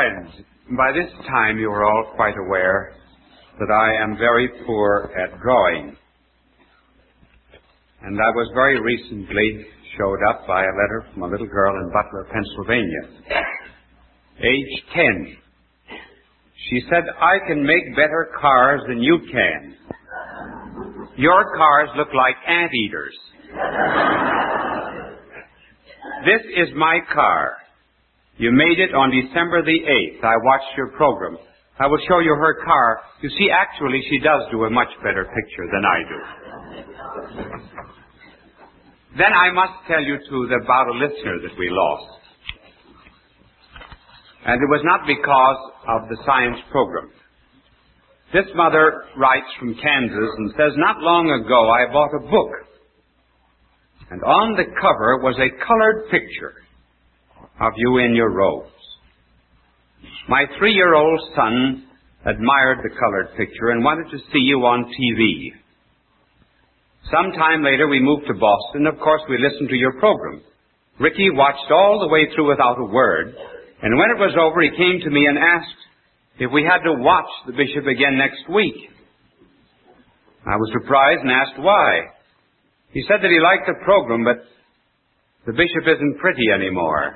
friends, by this time you are all quite aware that I am very poor at drawing. And I was very recently showed up by a letter from a little girl in Butler, Pennsylvania, age 10. She said, "I can make better cars than you can. Your cars look like anteaters." "This is my car. You made it on December the 8th. I watched your program. I will show you her car. You see, actually, she does do a much better picture than I do." Then I must tell you, too, about a listener that we lost. And it was not because of the science program. This mother writes from Kansas and says, "Not long ago I bought a book. And on the cover was a colored picture of you in your robes. My 3-year-old son admired the colored picture and wanted to see you on TV. Some time later we moved to Boston. Of course, we listened to your program. Ricky watched all the way through without a word. And when it was over, he came to me and asked if we had to watch the bishop again next week. I was surprised and asked why. He said that he liked the program, but the bishop isn't pretty anymore."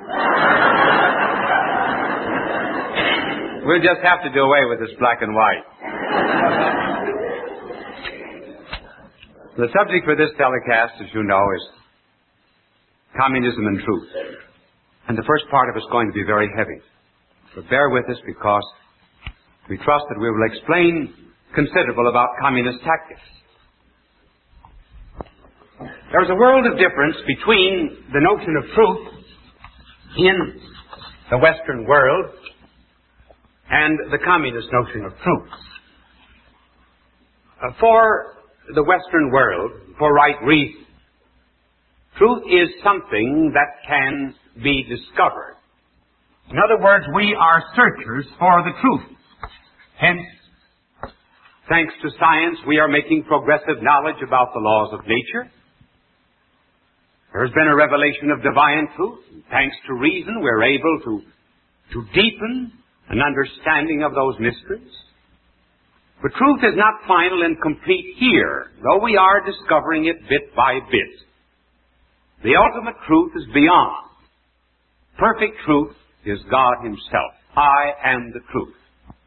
We'll just have to do away with this black and white. The subject for this telecast, as you know, is communism and truth. And the first part of it is going to be very heavy. But bear with us, because we trust that we will explain considerable about communist tactics. There's a world of difference between the notion of truth in the Western world and the communist notion of truth. For the Western world, for right reason, truth is something that can be discovered. In other words, we are searchers for the truth. Hence, thanks to science, we are making progressive knowledge about the laws of nature. There has been a revelation of divine truth. Thanks to reason, we're able to deepen an understanding of those mysteries. But truth is not final and complete here, though we are discovering it bit by bit. The ultimate truth is beyond. Perfect truth is God Himself. I am the truth.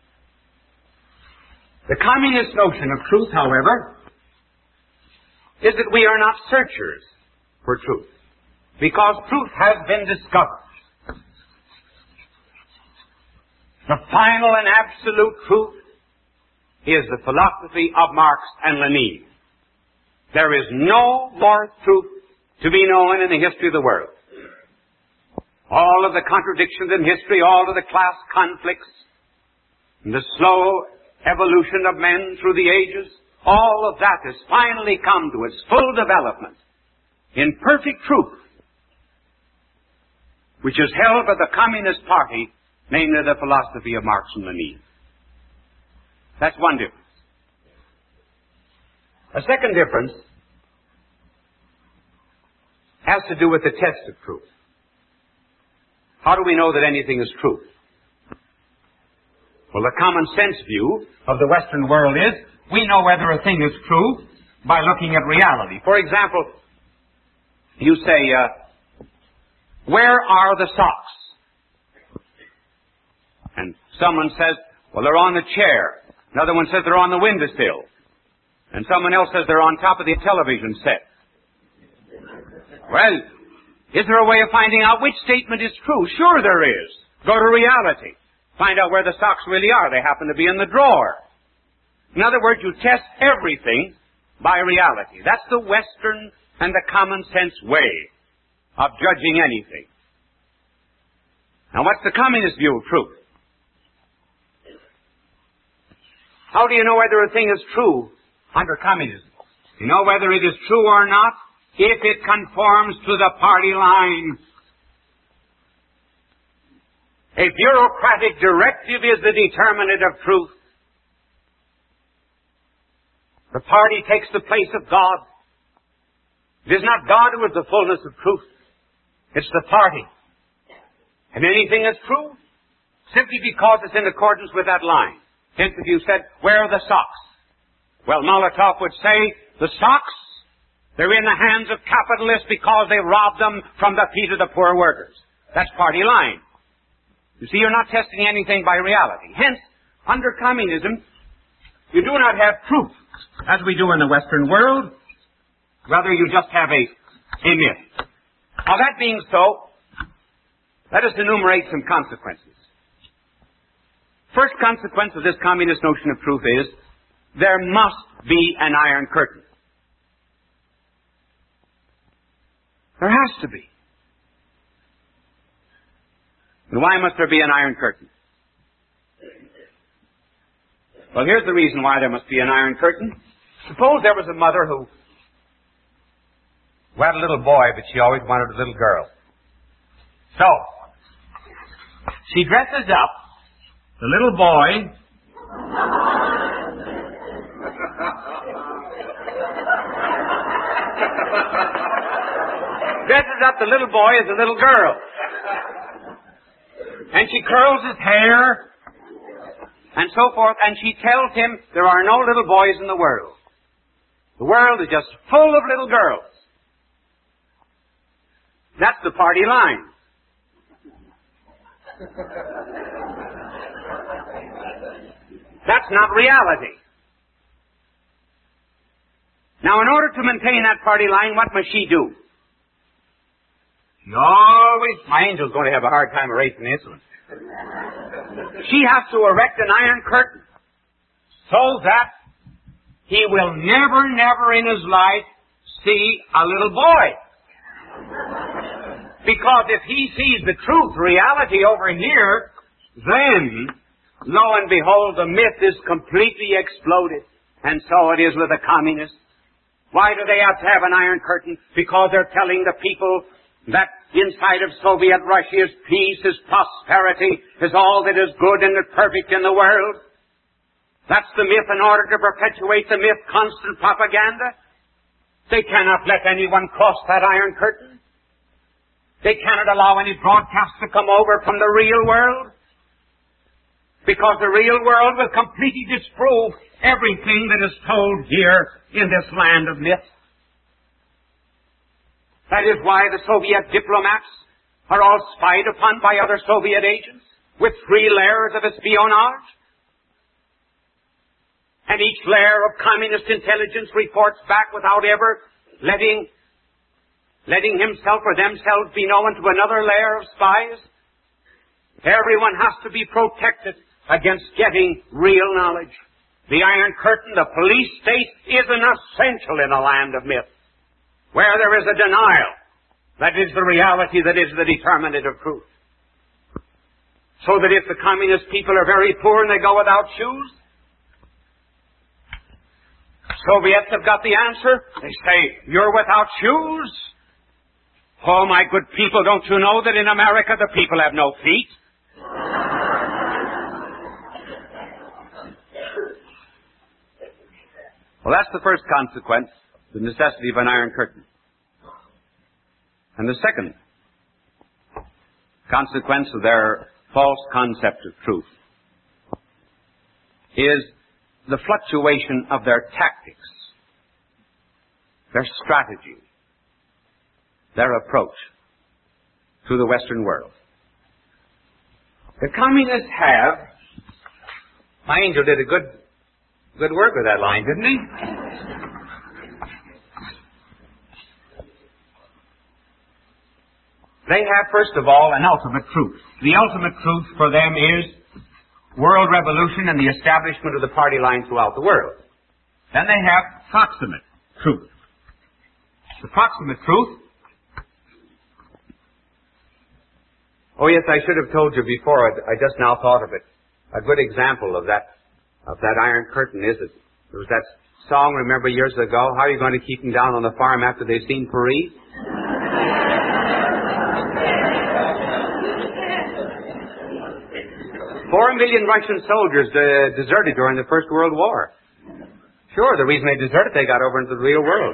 The communist notion of truth, however, is that we are not searchers for truth, because truth has been discovered. The final and absolute truth is the philosophy of Marx and Lenin. There is no more truth to be known in the history of the world. All of the contradictions in history, all of the class conflicts, and the slow evolution of men through the ages, all of that has finally come to its full development in perfect truth, which is held by the Communist Party, namely the philosophy of Marx and Lenin. That's one difference. A second difference has to do with the test of truth. How do we know that anything is truth? Well, the common sense view of the Western world is we know whether a thing is true by looking at reality. For example, you say, where are the socks? And someone says, well, they're on the chair. Another one says they're on the windowsill. And someone else says they're on top of the television set. Well, is there a way of finding out which statement is true? Sure there is. Go to reality. Find out where the socks really are. They happen to be in the drawer. In other words, you test everything by reality. That's the Western and the common sense way of judging anything. Now, what's the communist view of truth? How do you know whether a thing is true under communism? You know whether it is true or not if it conforms to the party line. A bureaucratic directive is the determinant of truth. The party takes the place of God. It is not God who is the fullness of truth. It's the party. And anything that's true simply because it's in accordance with that line. Hence, if you said, where are the socks? Well, Molotov would say, the socks, they're in the hands of capitalists because they robbed them from the feet of the poor workers. That's party line. You see, you're not testing anything by reality. Hence, under communism, you do not have truth, as we do in the Western world. Rather, you just have a myth. Now, that being so, let us enumerate some consequences. First consequence of this communist notion of truth is, there must be an iron curtain. There has to be. And why must there be an iron curtain? Well, here's the reason why there must be an iron curtain. Suppose there was a mother who had a little boy, but she always wanted a little girl. So, she dresses up the little boy as a little girl. And she curls his hair and so forth, and she tells him there are no little boys in the world. The world is just full of little girls. That's the party line. That's not reality. Now, in order to maintain that party line, what must she do? She always, my angel's going to have a hard time erasing this one. She has to erect an iron curtain so that he will never in his life see a little boy. Because if he sees the truth, reality over here, then, lo and behold, the myth is completely exploded. And so it is with the communists. Why do they have to have an iron curtain? Because they're telling the people that inside of Soviet Russia is peace, is prosperity, is all that is good and perfect in the world. That's the myth. In order to perpetuate the myth, constant propaganda. They cannot let anyone cross that iron curtain. They cannot allow any broadcasts to come over from the real world. Because the real world will completely disprove everything that is told here in this land of myth. That is why the Soviet diplomats are all spied upon by other Soviet agents with 3 layers of espionage. And each layer of communist intelligence reports back without ever letting himself or themselves be known to another layer of spies. Everyone has to be protected against getting real knowledge. The Iron Curtain, the police state, is an essential in a land of myth, where there is a denial that is the reality, that is the determinative truth. So that if the communist people are very poor and they go without shoes, Soviets have got the answer. They say, you're without shoes? Oh, my good people, don't you know that in America the people have no feet? Well, that's the first consequence, the necessity of an iron curtain. And the second consequence of their false concept of truth is the fluctuation of their tactics, their strategy, their approach to the Western world. The communists have, my angel did a good work with that line, didn't he? They have, first of all, an ultimate truth. The ultimate truth for them is world revolution and the establishment of the party line throughout the world. Then they have proximate truth. The proximate truth. Oh yes, I should have told you before. I just now thought of it. A good example of that Iron Curtain is it. There was that song, remember, years ago, how are you going to keep them down on the farm after they've seen Paris? 4 million Russian soldiers deserted during the First World War. Sure, the reason they deserted, they got over into the real world.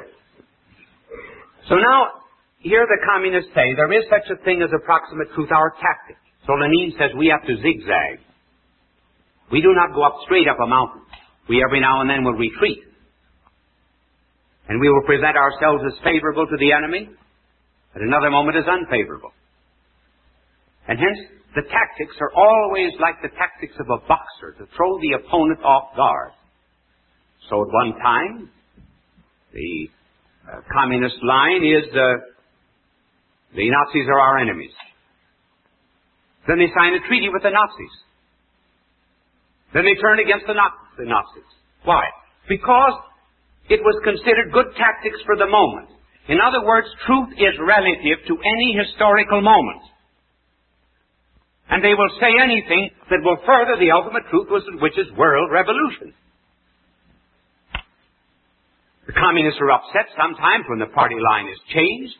So now, here the communists say there is such a thing as approximate truth, our tactic. So Lenin says we have to zigzag. We do not go up straight up a mountain. We every now and then will retreat. And we will present ourselves as favorable to the enemy, at another moment as unfavorable. And hence, the tactics are always like the tactics of a boxer, to throw the opponent off guard. So at one time, the communist line is the Nazis are our enemies. Then they sign a treaty with the Nazis. Then they turn against the Nazis. Why? Because it was considered good tactics for the moment. In other words, truth is relative to any historical moment. And they will say anything that will further the ultimate truth, which is world revolution. The communists are upset sometimes when the party line is changed.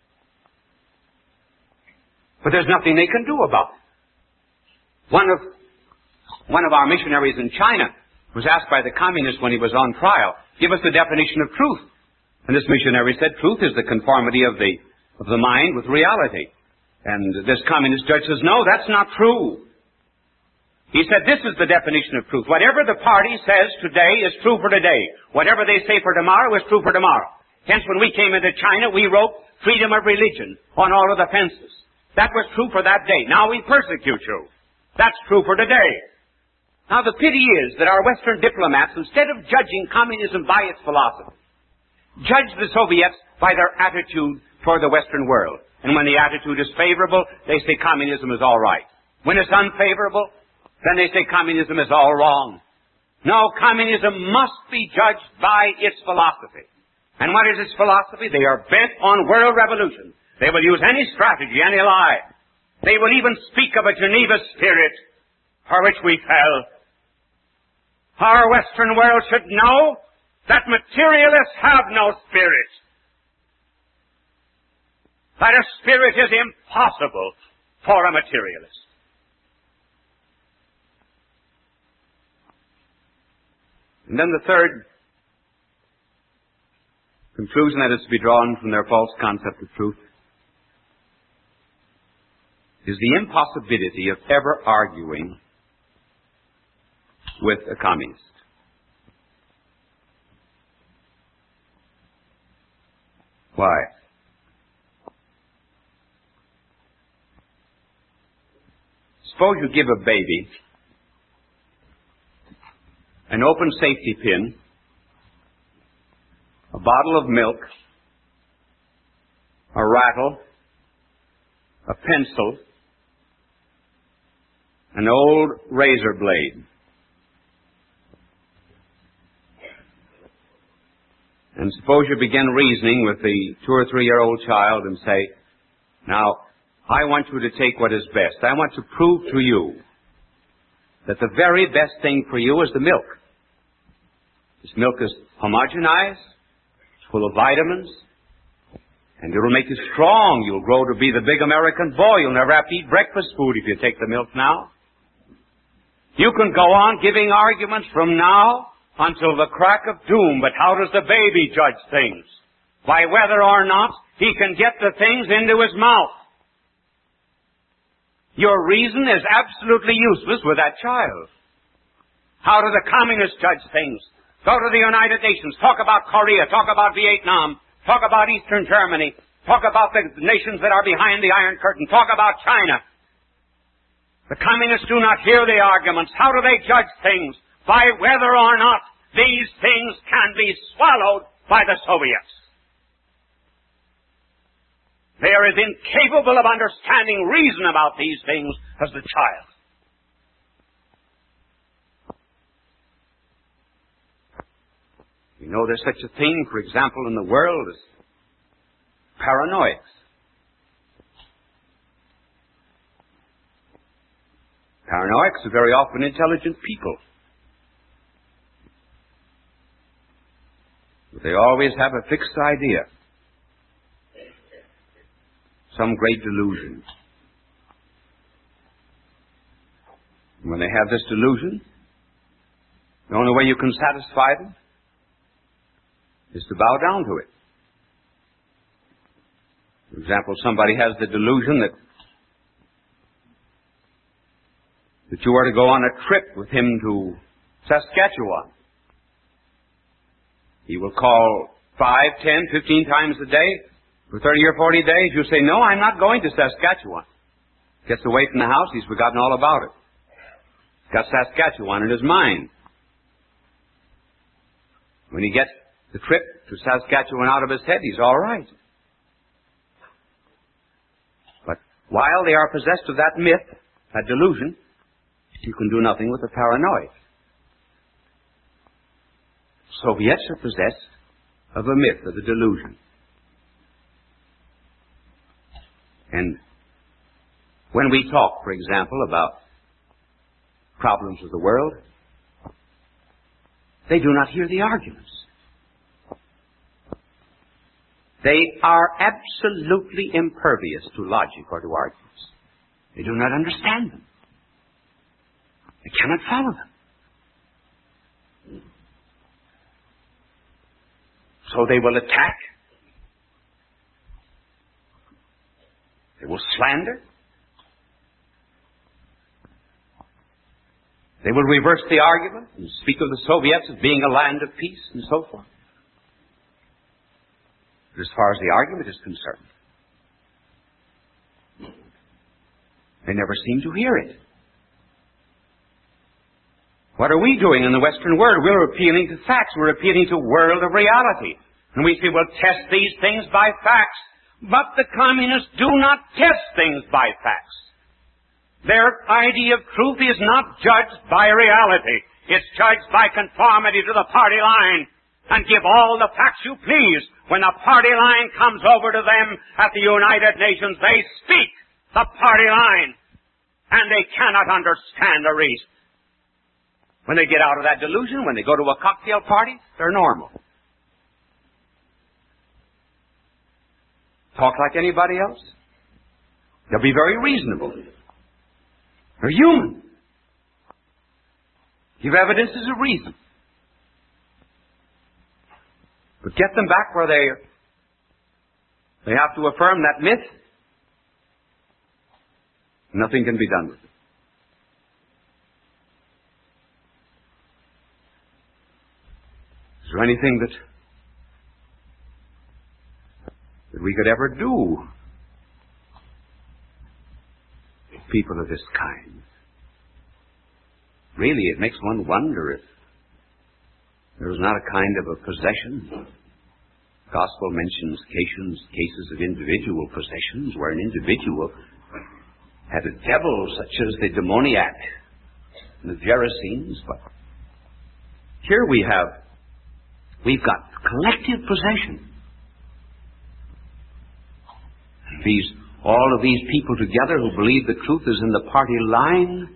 But there's nothing they can do about it. One of our missionaries in China was asked by the communists when he was on trial, give us the definition of truth. And this missionary said, truth is the conformity of the mind with reality. And this communist judge says, no, that's not true. He said, this is the definition of truth. Whatever the party says today is true for today. Whatever they say for tomorrow is true for tomorrow. Hence, when we came into China, we wrote freedom of religion on all of the fences. That was true for that day. Now we persecute you. That's true for today. Now the pity is that our Western diplomats, instead of judging communism by its philosophy, judge the Soviets by their attitude toward the Western world. And when the attitude is favorable, they say communism is all right. When it's unfavorable, then they say communism is all wrong. No, communism must be judged by its philosophy. And what is its philosophy? They are bent on world revolution. They will use any strategy, any lie. They will even speak of a Geneva spirit for which we fell. Our Western world should know that materialists have no spirit. That a spirit is impossible for a materialist. And then the third conclusion that is to be drawn from their false concept of truth is the impossibility of ever arguing with a communist. Why? Suppose you give a baby an open safety pin, a bottle of milk, a rattle, a pencil, an old razor blade. And suppose you begin reasoning with the 2 or 3-year-old child and say, now, I want you to take what is best. I want to prove to you that the very best thing for you is the milk. This milk is homogenized, it's full of vitamins, and it will make you strong. You'll grow to be the big American boy. You'll never have to eat breakfast food if you take the milk now. You can go on giving arguments from now until the crack of doom, but how does the baby judge things? By whether or not he can get the things into his mouth. Your reason is absolutely useless with that child. How do the communists judge things? Go to the United Nations, talk about Korea, talk about Vietnam, talk about Eastern Germany, talk about the nations that are behind the Iron Curtain, talk about China. The communists do not hear the arguments. How do they judge things? By whether or not these things can be swallowed by the Soviets. They are as incapable of understanding reason about these things as the child. You know, there's such a thing, for example, in the world as paranoics. Paranoics are very often intelligent people. But they always have a fixed idea. Some great delusion. And when they have this delusion, the only way you can satisfy them is to bow down to it. For example, somebody has the delusion that that you are to go on a trip with him to Saskatchewan. He will call 5, 10, 15 times a day for 30 or 40 days. You say, no, I'm not going to Saskatchewan. Gets away from the house, he's forgotten all about it. Got Saskatchewan in his mind. When he gets the trip to Saskatchewan out of his head, he's all right. But while they are possessed of that myth, that delusion, you can do nothing with the paranoid. Soviets are possessed of a myth, of a delusion. And when we talk, for example, about problems of the world, they do not hear the arguments. They are absolutely impervious to logic or to arguments. They do not understand them. They cannot follow them. So they will attack. They will slander. They will reverse the argument and speak of the Soviets as being a land of peace and so forth. But as far as the argument is concerned, they never seem to hear it. What are we doing in the Western world? We're appealing to facts. We're appealing to a world of reality. And we say, well, test these things by facts. But the communists do not test things by facts. Their idea of truth is not judged by reality. It's judged by conformity to the party line. And give all the facts you please. When the party line comes over to them at the United Nations, they speak the party line. And they cannot understand the reason. When they get out of that delusion, when they go to a cocktail party, they're normal. Talk like anybody else. They'll be very reasonable. They're human. Give evidences of reason. But get them back where they have to affirm that myth. Nothing can be done with it. Is there anything that we could ever do with people of this kind? Really, it makes one wonder if there is not a kind of a possession. The Gospel mentions cases of individual possessions where an individual had a devil such as the demoniac and the Gerasenes. But here we've got collective possession. All of these people together who believe the truth is in the party line,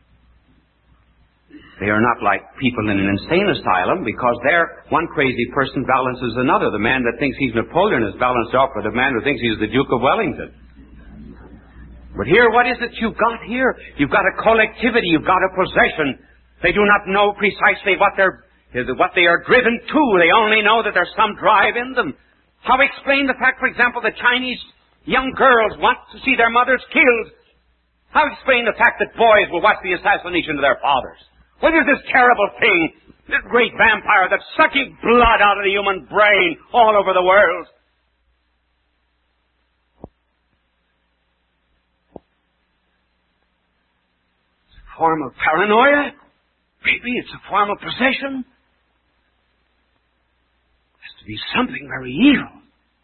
they are not like people in an insane asylum, because there one crazy person balances another. The man that thinks he's Napoleon is balanced off with the man who thinks he's the Duke of Wellington. But here, what is it you've got here? You've got a collectivity, you've got a possession. They do not know precisely what they are driven to. They only know that there's some drive in them. How explain the fact, for example, that Chinese young girls want to see their mothers killed? How explain the fact that boys will watch the assassination of their fathers? What is this terrible thing, this great vampire that's sucking blood out of the human brain all over the world? It's a form of paranoia. Maybe it's a form of possession. It has to be something very evil.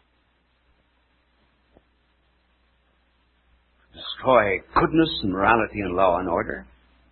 Destroy goodness and morality and law and order.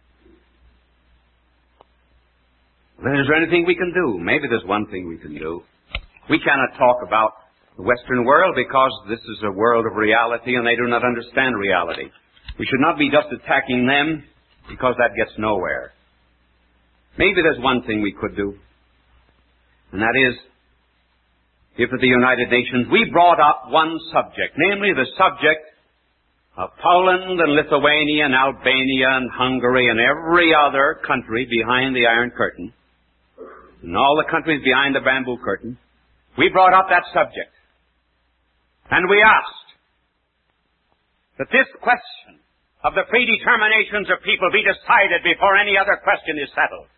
Then is there anything we can do? Maybe there's one thing we can do. We cannot talk about the Western world because this is a world of reality and they do not understand reality. We should not be just attacking them because that gets nowhere. Maybe there's one thing we could do. And that is, if at the United Nations we brought up one subject, namely the subject of Poland and Lithuania and Albania and Hungary and every other country behind the Iron Curtain, and all the countries behind the bamboo curtain, we brought up that subject. And we asked that this question of the predeterminations of people be decided before any other question is settled.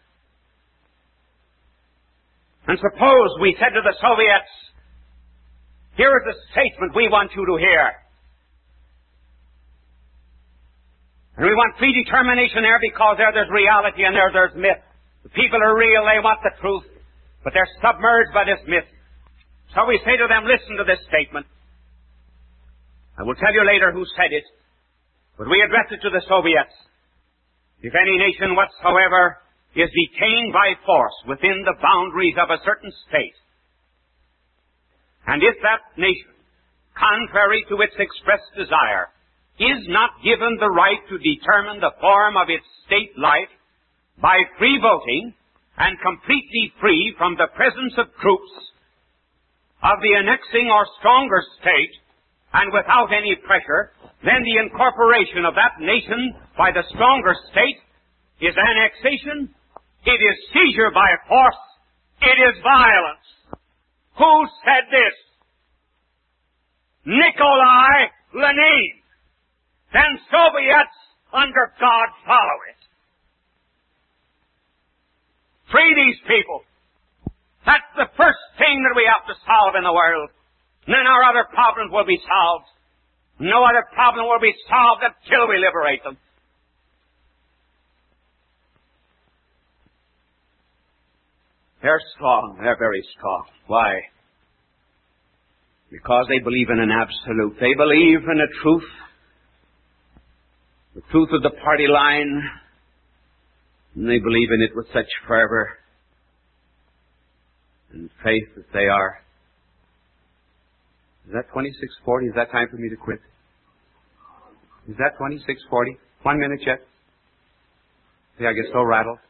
And suppose we said to the Soviets, here is the statement we want you to hear. And we want predetermination there because there's reality and there's myth. The people are real, they want the truth, but they're submerged by this myth. So we say to them, listen to this statement. I will tell you later who said it, but we address it to the Soviets. If any nation whatsoever is detained by force within the boundaries of a certain state, and if that nation, contrary to its expressed desire, is not given the right to determine the form of its state life by free voting and completely free from the presence of troops of the annexing or stronger state and without any pressure, then the incorporation of that nation by the stronger state is annexation, it is seizure by force, it is violence. Who said this? Nikolai Lenin. Then Soviets, under God, follow it. Free these people. That's the first thing that we have to solve in the world. And then our other problems will be solved. No other problem will be solved until we liberate them. They're strong. They're very strong. Why? Because they believe in an absolute. They believe in a truth. The truth of the party line. And they believe in it with such fervor and faith that they are. Is that 26:40? Is that time for me to quit? Is that 26:40? 1 minute yet? See, I get so rattled.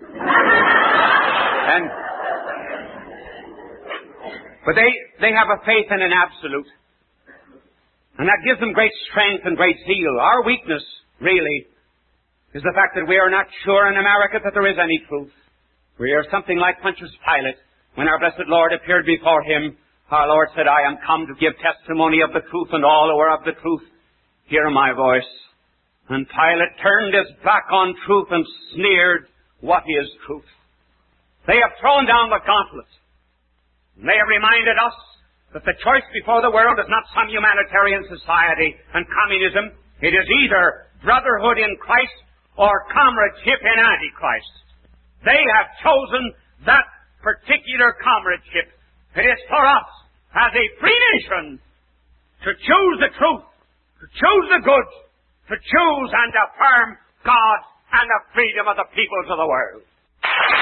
But they have a faith in an absolute. And that gives them great strength and great zeal. Our weakness, really, is the fact that we are not sure in America that there is any truth. We are something like Pontius Pilate. When our blessed Lord appeared before him, our Lord said, I am come to give testimony of the truth, and all who are of the truth hear my voice. And Pilate turned his back on truth and sneered, what is truth? They have thrown down the gauntlet. They have reminded us that the choice before the world is not some humanitarian society and communism. It is either brotherhood in Christ or comradeship in Antichrist. They have chosen that particular comradeship. It is for us, as a free nation, to choose the truth, to choose the good, to choose and affirm God and the freedom of the peoples of the world.